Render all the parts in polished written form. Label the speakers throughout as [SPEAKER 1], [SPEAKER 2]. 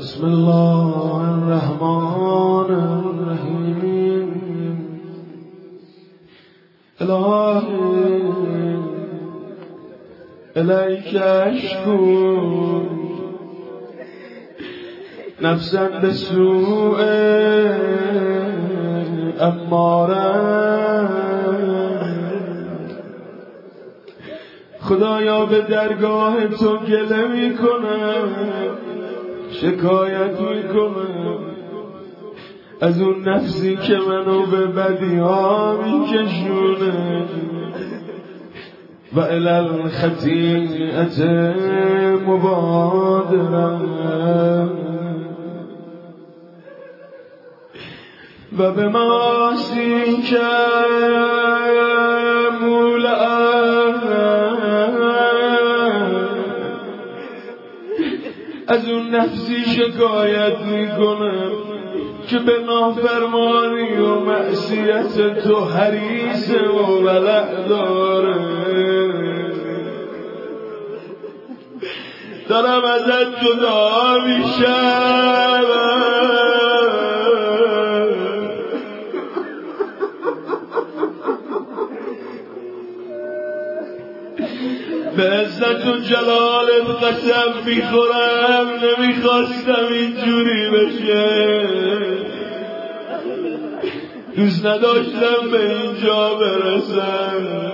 [SPEAKER 1] بسم الله الرحمن الرحیم. الهی الیک اشکو نفسا بسوء اماره. خدایا به درگاه تو گله میکنم، شکایت میکنم از اون نفسی که منو به بدیها میکشونه و الی الخطیئة مبادرم و به معاصی که از اون نفسی شکایت میکنم که به نافرمانی و معصیت تو حریصه و ولع داره. دارم ازت جدا میشم، به عزت و جلالت قسم میخورم نمیخواستم اینجوری بشه، دوست نداشتم به اینجا برسم.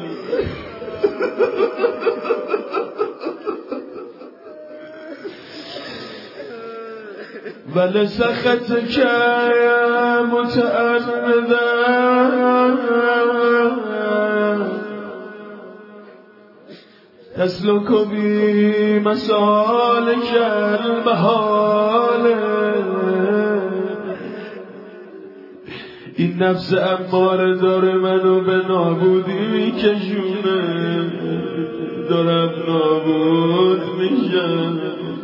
[SPEAKER 1] ولی سخت که متعمدم تسلک بی مسالک المحاله. این نفس اماره داره منو به نابودی میکشونه، دارم نابود میشم.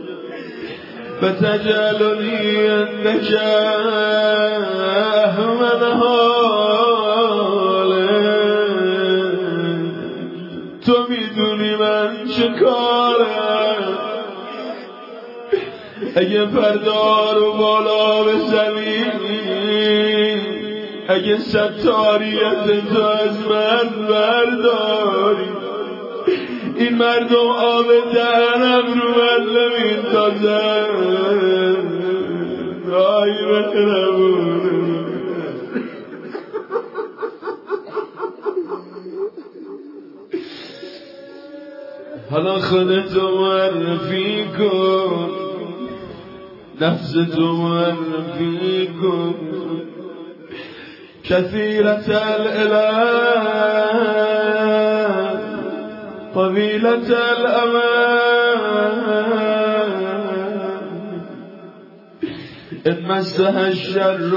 [SPEAKER 1] فتجعلنی عندک اهون حاله. تو میدونی من چه کارم، اگه فردا رو بالا بزنی، اگه ستاریت تو از من برداری، این مردم آب دهنم رو من نمیندازن. آی مهربونه، حالا خودتو معرفی کن، نفستو معرفی کن. کثیرت الالم طویلت الامل، ان مسها الشر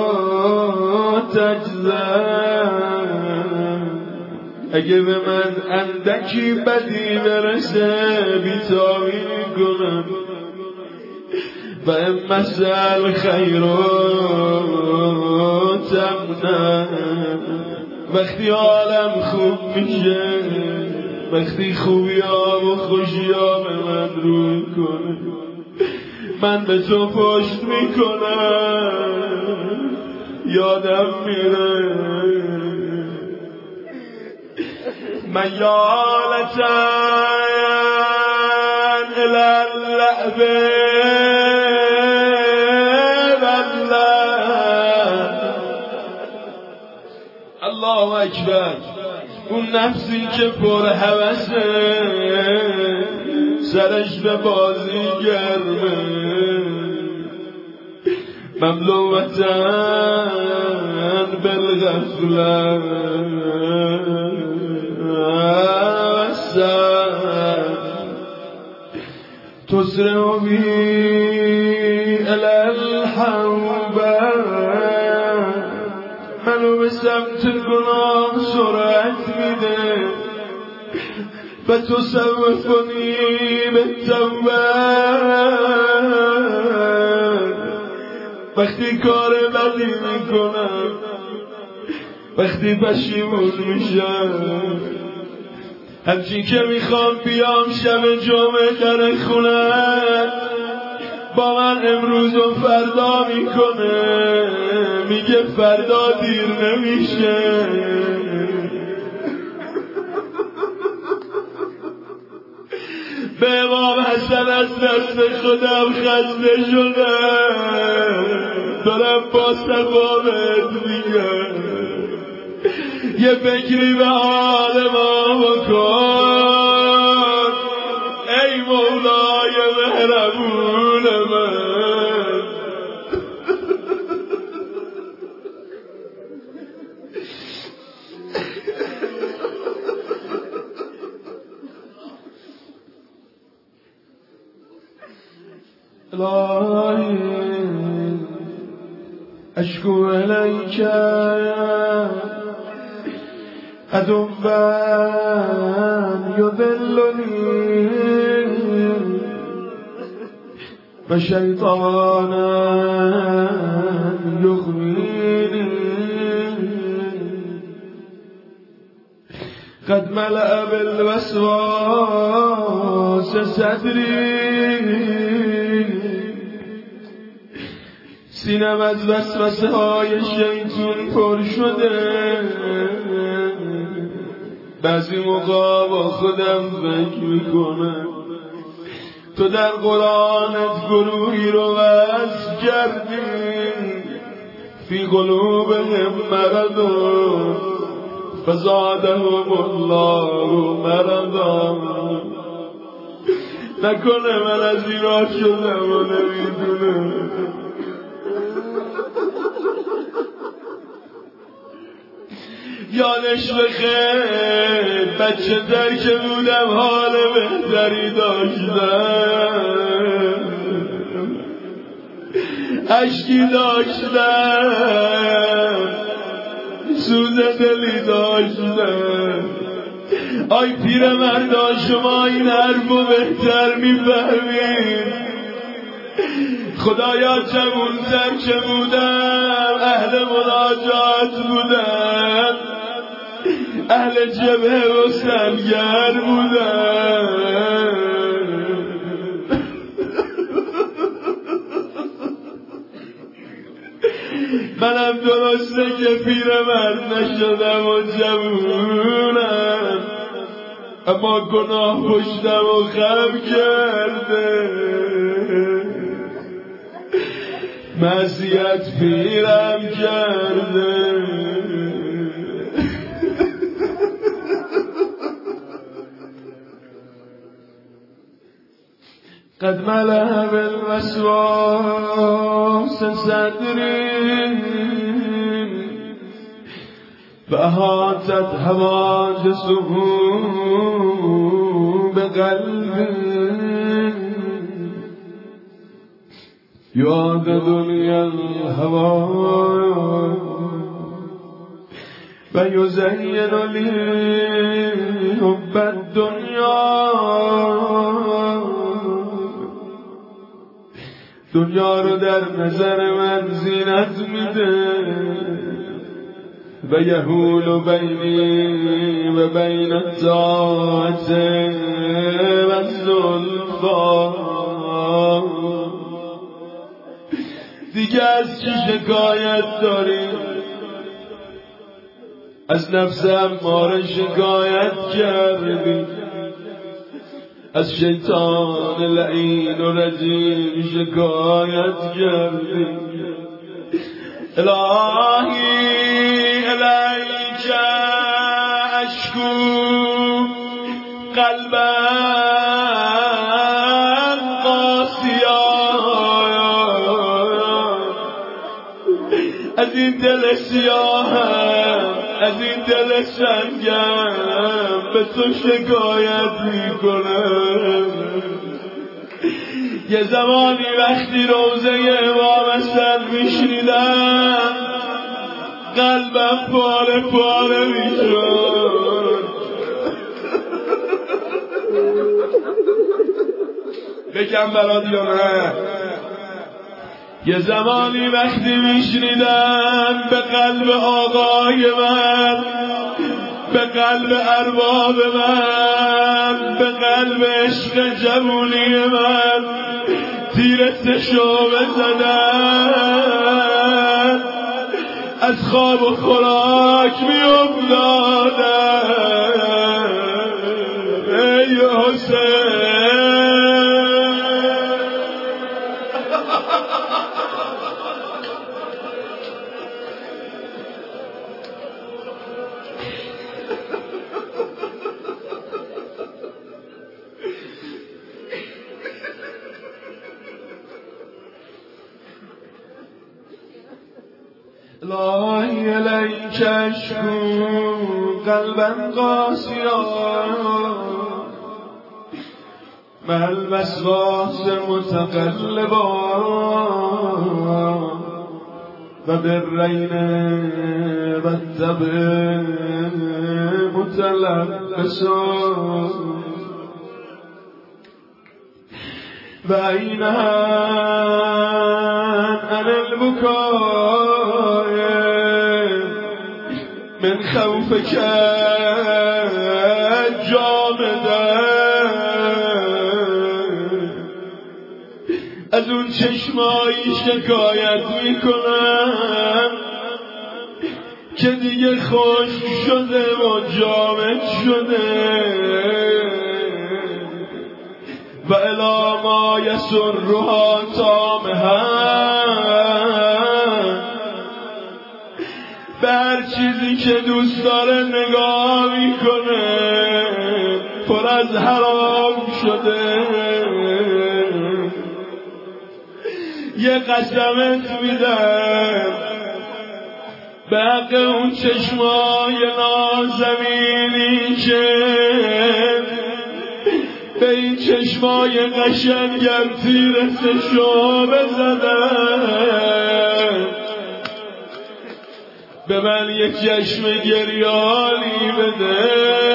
[SPEAKER 1] تجزم. اگه به من اندکی بدی برسه بیتابی کنم. و ان مسها الخیر تمنم. وقتی حالم خوب میشه، وقتی خوبی ها و خوشی ها به من روی کنه، من به تو پشت میکنم، یادم میره میالتن الالعب الله اکبر. اون نفسی که پر هوسه، سرش به بازی گرمه، مملوتن بالغفلت تسرع بی الی الحوبه. منو به سمت گناه سرعت میده و تصوفنی به توبه. وقتی کار بدی میکنم، وقتی پشیمون میشم، همچین که میخوام بیام شب جمعه در خونه با من امروز و فردا میکنه، میگه فردا دیر نمیشه. به امام حسن از دست خودم خسته شدم، دارم با صفابت میگم یه فکری به حال ما بکن ای مولای مهربون من. الهی اشکو الیک عدوا یضلنی و شیطانا یغوینی قد ملأ بالوسواس صدری، سینم از وسوسه های شیطون پر شده. بعضی موقع با خودم فکر میکنم تو در قرآنت گروهی رو وصف کردی فی قلوبهم مرض فزادهم الله مرضا. نکنه من از اینا شدم و نمیدونم. یادش بخیر بچه در که بودم حال بهتری داشتم، اشکی داشتم، سوز دلی داشتم. آی پیر مردا شما این حرفو بهتر میفهمید. خدایا جوون‌تر که بودم اهل مناجات بودم، اهل جبهه و سنگر بودم. منم درسته که پیرمرد نشدم و جوونم، اما گناه پشتم و خم کرده. معصیت پیرم کرده. قد ملأ بالوسواس صدری فأحاطت حواجزه بقلبي یاد دنیا الهوى و یزین لی حب الدنیا. دنیا رو در نظر من زینت میده و یحول بینی و بین الطاعت و الزلفا. دیگه از چی شکایت داری؟ از نفس اماره شکایت کردی، از شیطان لعین و رجیم شکایت کردی. الهی الیک اشکو قلبا قاسیا. از این دل سیاهم، از این دل سنگم به تو شکایت میکنم. یه زمانی وقتی روزه امام حسن میشنیدم قلبم پاره پاره میشد. بگم برات یا نه؟ یه زمانی وقتی میشنیدم به قلب آقای من، به قلب ارباب من، به قلب عشق جوونی من تیر سشابه زدن از خواب و خوراک می افتادن ای حسین الهی الیک اشکو قلبا قاسیا مع الوسواس متقلبا و بالرین و التبع متلبسا و این عن البکاء من خوفک جامده از اون چشمایی شکایت میکنم که دیگه خشک شده و جامد شده و الی ما یسرها طامها به هر چیزی که دوست داره نگاه میکنه پر از حرام شده یه قسمت میدم به حق اون چشمای نازمینی که به این چشمای قشنگم تیر سشابه زدن به من یک چشم گریانی بده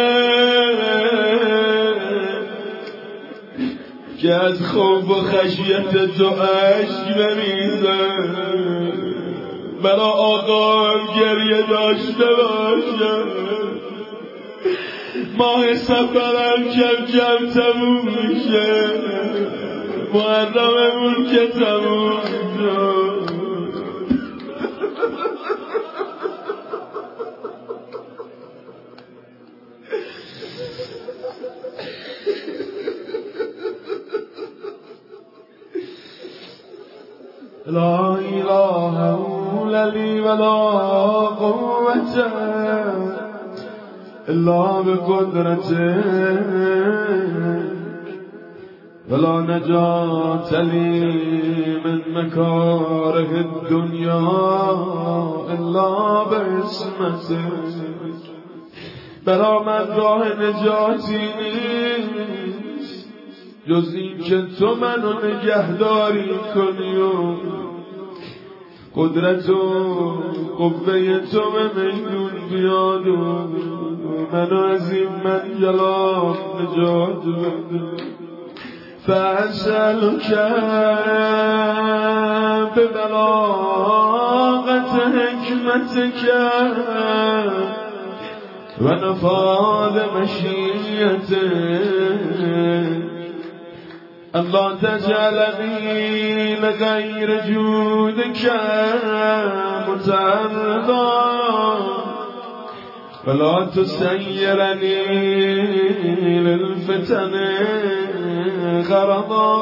[SPEAKER 1] که از خوف و خشیت تو اشک بریزم برا آقام گریه داشته باشم ماه سفرم کم کم تموم میشه محرممون که تموم شد لا اله الا لی ولا قوة الا بقدرته ولا نجات لی من مکاره الدنیا الا باسمته برا من راه نجاتی نیست جز این که تو منو نگهداری کنی و قدرت و قوه تو به میدون بیاد و منو از این منجلات نجات بده فاسألک ببلاغت حکمتک و نفاذ مشیتک الله تجعلنی لغیر جودک متعرضا ولا تسیرنی للفتن غرضا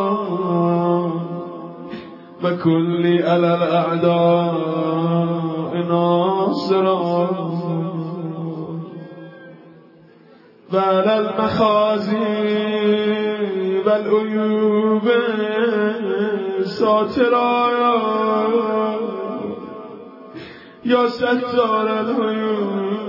[SPEAKER 1] و کلی علی الاعداء ناصرا و علی المخازی و العیوب ساترا یا ستار العیوب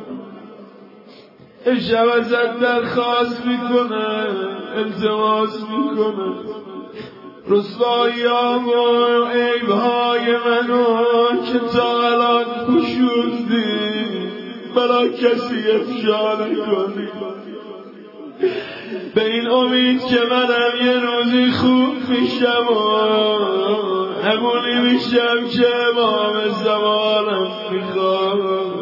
[SPEAKER 1] امشب ازت درخواست میکنه التماس میکنه رسوایی‌ام و عیب‌های منو که تا الان پوشوندی برا کسی افشا نکنی به این امید که منم یه روزی خوب میشم و همونی میشم که امام زمانم میخواد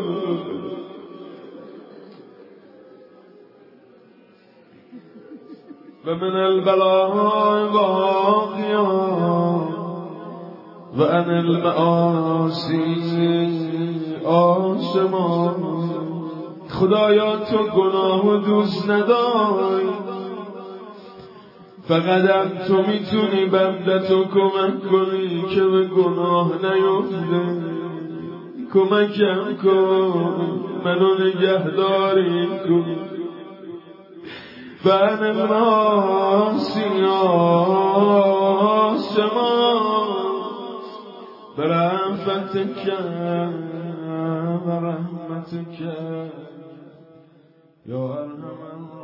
[SPEAKER 1] و من البلاء باقیان و عن المعاصی آسمان. خدایا تو گناه و دوست نداری، فقط هم تو میتونی بندتو کمک کنی که به گناه نیفته. کمکم کن، منو نگهداری کن. و عن المعاصی آسمان برحمتک یا ارحم